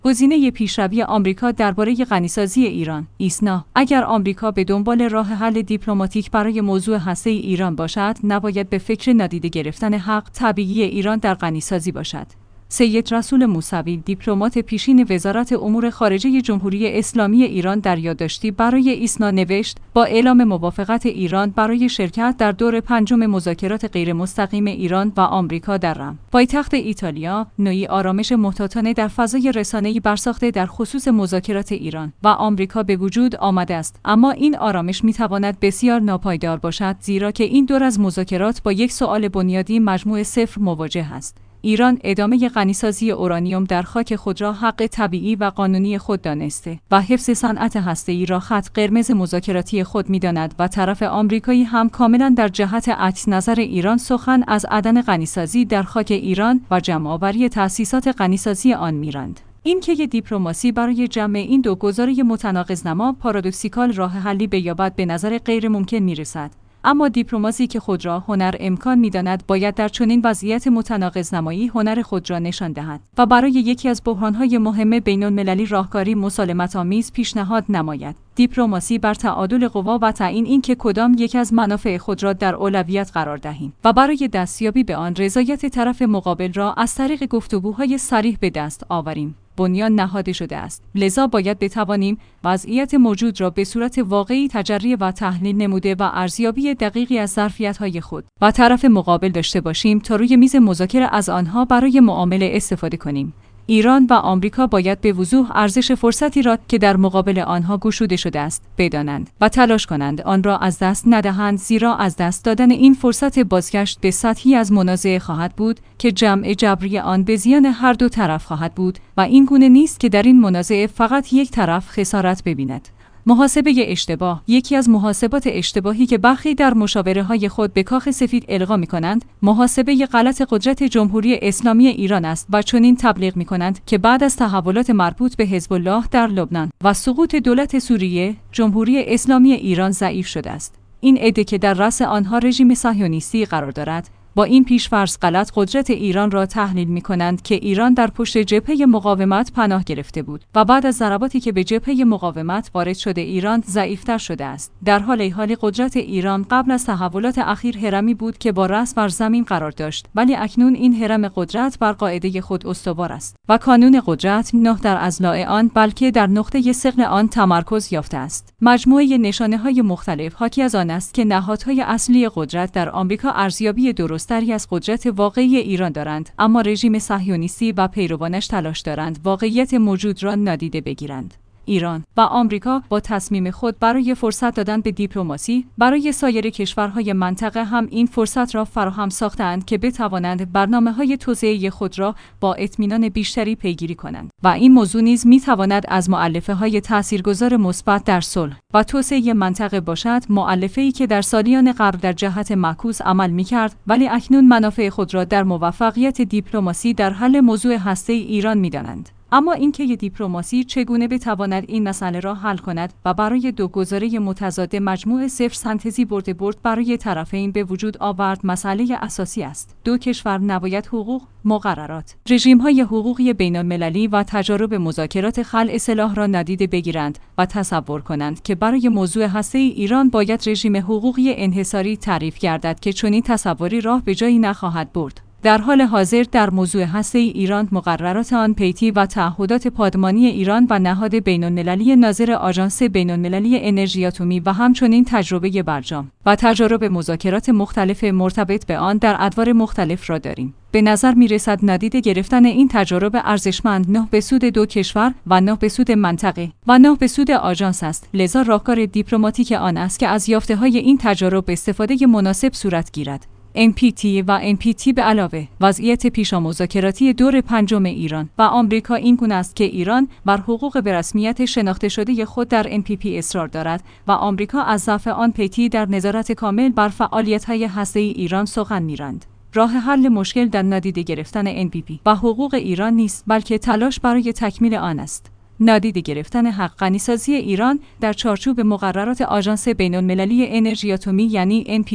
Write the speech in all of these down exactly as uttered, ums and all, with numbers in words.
گزینه پیشروی آمریکا درباره غنیسازی ایران. ایسنا: اگر آمریکا به دنبال راه حل دیپلماتیک برای موضوع هسته‌ای ایران باشد، نباید به فکر نادیده گرفتن حق طبیعی ایران در غنیسازی باشد. سید رسول موسوی، دیپلمات پیشین وزارت امور خارجه جمهوری اسلامی ایران، در یادداشتی برای ایسنا نوشت: با اعلام موافقت ایران برای شرکت در دور پنجم مذاکرات غیرمستقیم ایران و آمریکا در رم، پایتخت ایتالیا، نوعی آرامش محتاطانه در فضای رسانه‌ای برساخته در خصوص مذاکرات ایران و آمریکا به وجود آمده است. اما این آرامش می‌تواند بسیار ناپایدار باشد، زیرا که این دور از مذاکرات با یک سوال بنیادی مجموع صفر مواجه است. ایران ادامه غنیسازی اورانیوم در خاک خود را حق طبیعی و قانونی خود دانسته و حفظ صنعت هسته‌ای را خط قرمز مذاکراتی خود می‌داند و طرف آمریکایی هم کاملاً در جهت عکس نظر ایران سخن از عدم غنیسازی در خاک ایران و جمع‌آوری تأسیسات غنیسازی آن می‌راند. این که دیپلماسی برای جمع این دو گزاره متناقض‌نما پارادوکسیکال راه حلی بیابد به نظر غیر ممکن می‌رسد. اما دیپلماسی که خود را هنر امکان می‌داند باید در چنین وضعیت متناقض‌نمایی هنر خود را نشان دهد و برای یکی از بحران‌های مهم بین‌المللی راهکاری مسالمت‌آمیز پیشنهاد نماید. دیپلماسی بر تعادل قوا و تعیین این که کدام یک از منافع خود را در اولویت قرار دهیم و برای دستیابی به آن رضایت طرف مقابل را از طریق گفتگوهای صریح به دست آوریم بنیان نهاده شده است. لذا باید بتوانیم وضعیت موجود را به صورت واقعی تجری و تحلیل نموده و ارزیابی دقیقی از ظرفیت‌های خود و طرف مقابل داشته باشیم تا روی میز مذاکره از آنها برای معامله استفاده کنیم. ایران و آمریکا باید به وضوح ارزش فرصتی را که در مقابل آنها گشوده شده است بدانند و تلاش کنند آن را از دست ندهند، زیرا از دست دادن این فرصت بازگشت به سطحی از منازعه خواهد بود که جمع جبری آن به زیان هر دو طرف خواهد بود و این گونه نیست که در این منازعه فقط یک طرف خسارت ببیند. محاسبه اشتباه: یکی از محاسبات اشتباهی که برخی در مشاوره‌های خود به کاخ سفید القا می‌کنند، محاسبه غلط قدرت جمهوری اسلامی ایران است و چنین تبلیغ می‌کنند که بعد از تحولات مربوط به حزب الله در لبنان و سقوط دولت سوریه، جمهوری اسلامی ایران ضعیف شده است. این عده که در رأس آنها رژیم صهیونیستی قرار دارد، با این پیش‌فرض غلط قدرت ایران را تحلیل می‌کنند که ایران در پشت جبهه مقاومت پناه گرفته بود و بعد از ضرباتی که به جبهه مقاومت وارد شده ایران ضعیف‌تر شده است. در حال حال قدرت ایران قبل از تحولات اخیر هرمی بود که با رأس بر زمین قرار داشت، ولی اکنون این هرم قدرت بر قاعده خود استوار است و کانون قدرت نه در اضلاع آن بلکه در نقطه ثقل آن تمرکز یافته است. مجموعه نشانه‌های مختلف حاکی از آن است که نهادهای اصلی قدرت در آمریکا ارزیابی درست تری از قدرت واقعی ایران دارند، اما رژیم صهیونیستی و پیروانش تلاش دارند واقعیت موجود را نادیده بگیرند. ایران و آمریکا با تصمیم خود برای فرصت دادن به دیپلماسی برای سایر کشورهای منطقه هم این فرصت را فراهم ساختند که بتوانند برنامه‌های توسعه خود را با اطمینان بیشتری پیگیری کنند و این موضوع نیز می‌تواند از مؤلفه‌های تاثیرگذار مثبت در صلح و توسعه منطقه باشد، مؤلفه‌ای که در سالیان قبل در جهت معکوس عمل می‌کرد ولی اکنون منافع خود را در موفقیت دیپلماسی در حل موضوع هسته‌ای ایران می‌دانند. اما اینکه دیپلماسی چگونه بتواند این مسئله را حل کند و برای دو گزاره متضاد مجموع صفر سنتزی برد برد برای طرفین به وجود آورد مسئله اساسی است. دو کشور نباید حقوق، مقررات، رژیم‌های حقوقی بین‌المللی و تجارب مذاکرات خلع سلاح را نادیده بگیرند و تصور کنند که برای موضوع هسته‌ای ایران باید رژیم حقوقی انحصاری تعریف گردد که چنین تصوری راه به جایی نخواهد برد. در حال حاضر در موضوع هسته‌ای ایران مقررات آن پیتی و تعهدات پادمانی ایران و نهاد بین‌المللی ناظر آژانس بین‌المللی انرژی اتمی و همچنین تجربه برجام و تجارب مذاکرات مختلف مرتبط به آن در ادوار مختلف را داریم. به نظر می رسد نادیده گرفتن این تجارب ارزشمند نه به سود دو کشور و نه به سود منطقه و نه به سود آژانس است. لذا راهکار دیپلماتیک آن است که از یافته‌های این تجارب استفاده مناسب صورت گیرد. ان پی تی و ان پی تی به علاوه وضعیت پیشا مذاکراتی دور پنجم ایران و آمریکا این گونه است که ایران بر حقوق به رسمیت شناخته شده خود در ان پی پی اصرار دارد و آمریکا از ضعف آن پیتی در نظارت کامل بر فعالیت‌های هسته‌ای ایران سخن می‌راند. راه حل مشکل در نادیده گرفتن ان پی پی و حقوق ایران نیست، بلکه تلاش برای تکمیل آن است. نادیده گرفتن حق غنیسازی ایران در چارچوب مقررات آژانس بین‌المللی انرژی اتمی یعنی ان پی تی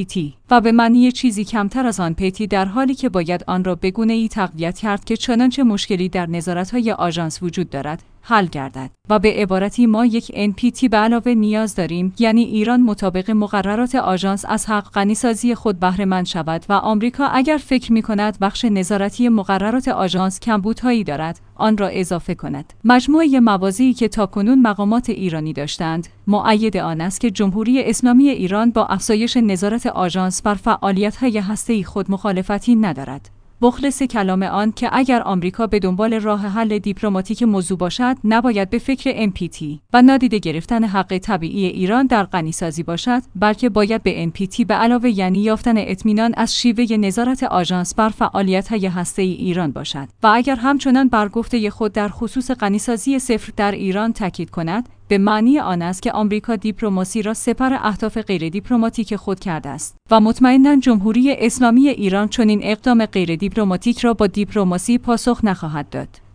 و به معنی چیزی کمتر از آن پیتی، در حالی که باید آن را به گونه‌ای تقویت کرد که چنانچه مشکلی در نظارت‌های آژانس وجود دارد حل گردد. و به عبارتی ما یک ان پی تی به علاوه نیاز داریم، یعنی ایران مطابق مقررات آژانس از حق غنیسازی خود بهره مند شود و آمریکا اگر فکر می‌کند بخش نظارتی مقررات آژانس کمبودهایی دارد، آن را اضافه کند. مجموعه موازی که تاکنون مقامات ایرانی داشتند، مؤید آن است که جمهوری اسلامی ایران با افزایش نظارت آژانس بر فعالیت‌های هسته‌ای خود مخالفتی ندارد. مخلص کلام آن که اگر آمریکا به دنبال راه حل دیپلماتیک موضوع باشد، نباید به فکر ان پی تی و نادیده گرفتن حق طبیعی ایران در غنیسازی باشد، بلکه باید به ان پی تی به علاوه یعنی یافتن اطمینان از شیوه نظارت آژانس بر فعالیت‌های هسته‌ای ایران باشد و اگر همچنان بر گفته خود در خصوص غنیسازی صفر در ایران تاکید کند، به معنی آن است که آمریکا دیپلماسی را سپر اهداف غیر دیپلماتیک خود کرده است و مطمئناً جمهوری اسلامی ایران چنین اقدام غیر دیپلماتیک را با دیپلماسی پاسخ نخواهد داد.